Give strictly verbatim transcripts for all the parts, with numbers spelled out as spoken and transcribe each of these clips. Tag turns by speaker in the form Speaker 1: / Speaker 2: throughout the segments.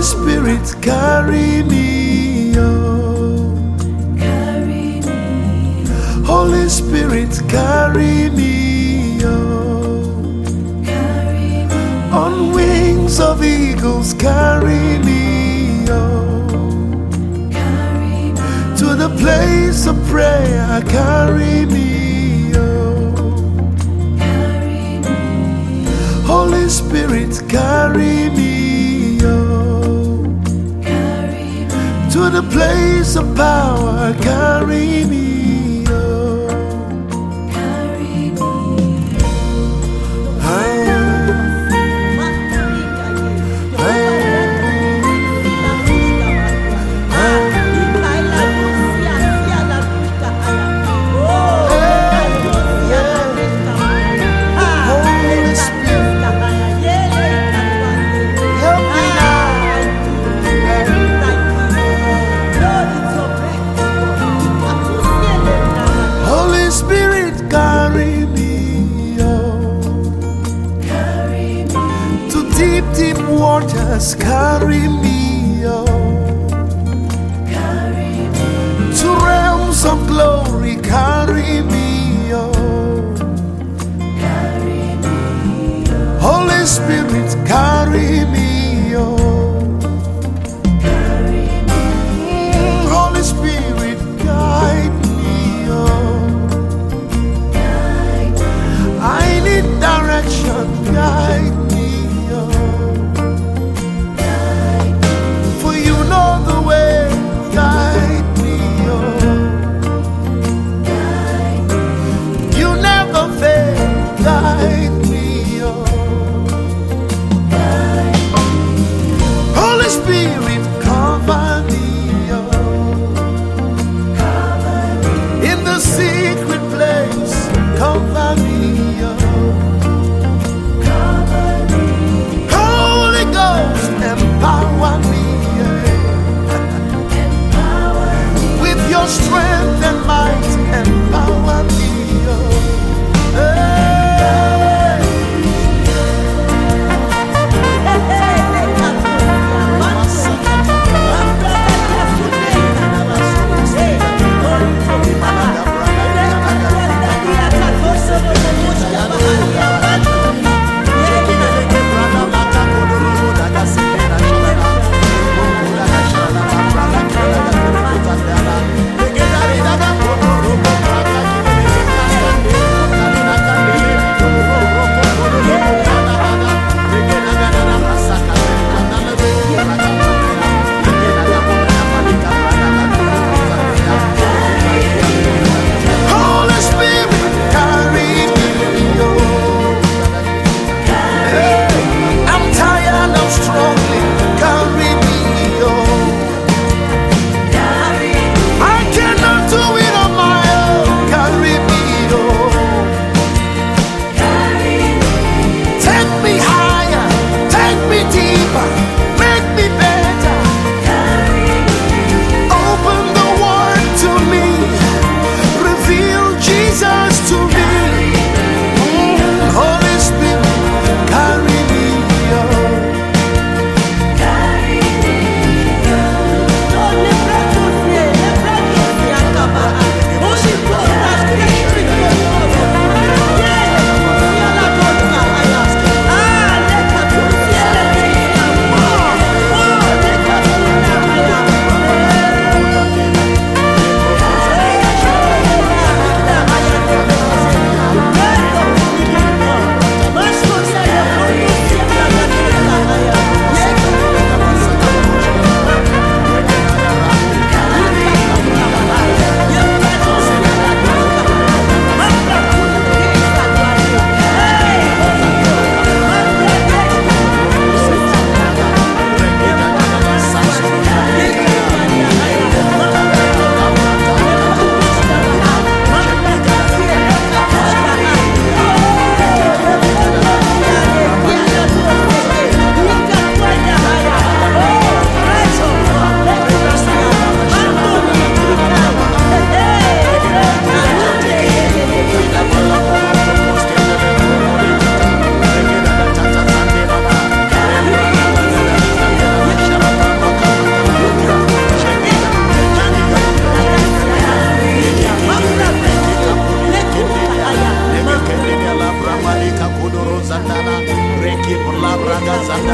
Speaker 1: Spirit, carry me, oh.
Speaker 2: Carry me,
Speaker 1: Holy Spirit, carry me, oh.
Speaker 2: carry me,
Speaker 1: On wings of eagles, carry me, oh.
Speaker 2: carry me,
Speaker 1: To the place of prayer, carry me, oh.
Speaker 2: carry me,
Speaker 1: Holy Spirit, carry me, oh.
Speaker 2: carry me,
Speaker 1: To the place of power, carry me, oh.
Speaker 2: carry me.
Speaker 1: Holy Spirit, carry me, oh.
Speaker 2: Carry me,
Speaker 1: To deep, deep waters, carry me, oh.
Speaker 2: carry me,
Speaker 1: To realms of glory, carry me, oh.
Speaker 2: carry me,
Speaker 1: Holy Spirit, carry me, oh.
Speaker 2: carry me,
Speaker 1: Holy Spirit, guide me, oh.
Speaker 2: guide me,
Speaker 1: I need direction, guide me, oh.
Speaker 2: guide me,
Speaker 1: For you know the way, guide me, oh.
Speaker 2: guide me,
Speaker 1: You never fail, guide me, oh.
Speaker 2: guide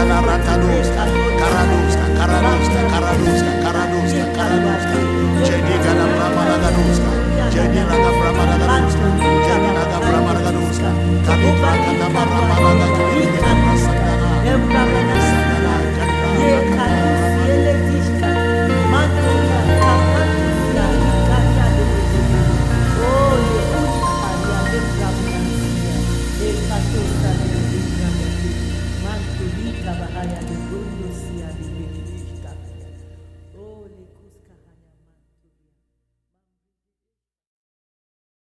Speaker 1: Jadala rakadoska, karadoska, karadoska, karadoska, karadoska, karadoska. Jadi gada brama lagadoska, jadi laga brama lagadoska, jadi laga brama lagadoska. Kami kata brama lagadoska, prasandana, prasandana,
Speaker 2: Bahaya de Bruno Sia de